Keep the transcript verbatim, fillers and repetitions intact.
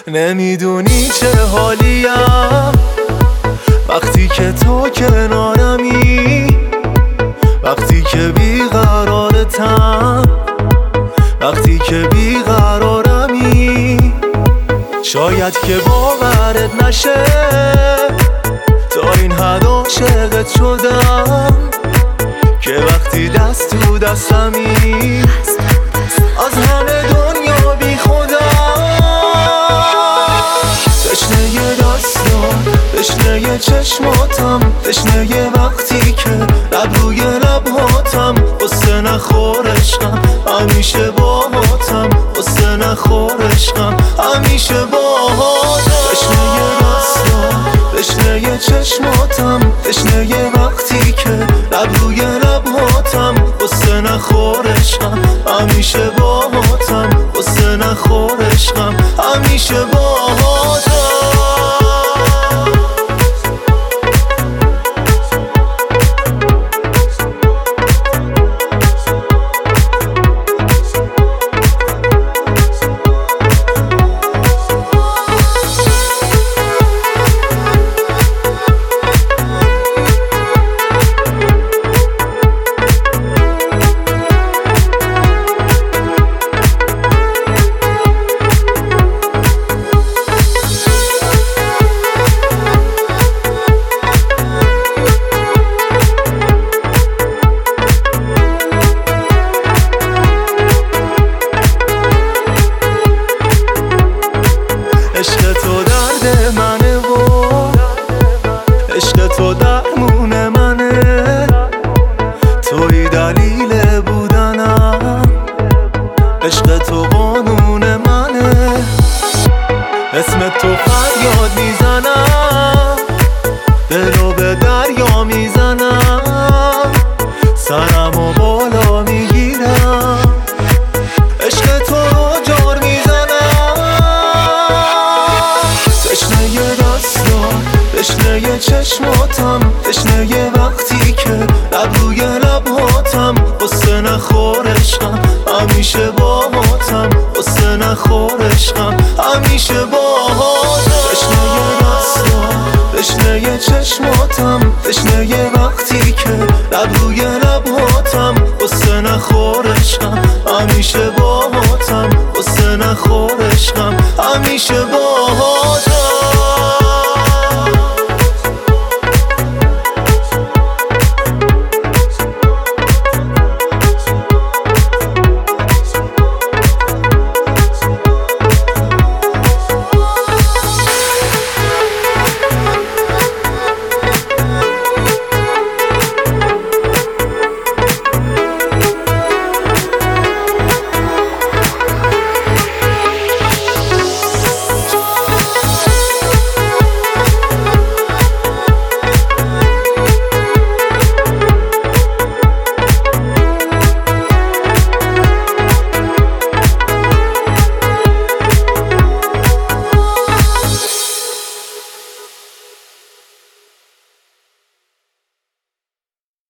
نمیدونی چه حالیم وقتی که تو کنارمی، وقتی که بیقرارتم، وقتی که بیقرارمی. شاید که باورت نشه تا این حد عاشقت شدم که وقتی دست تو دستمی از همه دنیا بی خودم. تشنه دستام، تشنه چشماتم، تشنه وقتی که لب روی لبهاتم. قصه نخور عشقم، همیشه باهاتم. قصه نخور عشقم، همیشه باهاتم. تشنه دستام، تشنه چشماتم، تشنه وقتی که لب روی لبهاتم. قصه نخور عشقم، همیشه باهاتم. قصه نخور عشقم، همیشه باهاتم. عشق تو درد منه و عشق تو درمون منه. توی دلیل بودنم، عشق تو قانون منه. اسم تو فریاد میزنم، دلو به دریا میزنم. سرم و بالا میگیرم، عشق تو رو جار میزنم. تشنه دستام، تشنه چشماتم، تشنه وقتی که لب روی لبهاتم. قصه نخور عشقم، همیشه باهاتم. قصه نخور عشقم، همیشه باهاتم. تشنه دستام، تشنه چشماتم، تشنه وقتی که لب روی لبهاتم. قصه نخور عشقم، همیشه باهاتم. قصه نخور عشقم، همیشه باهاتم.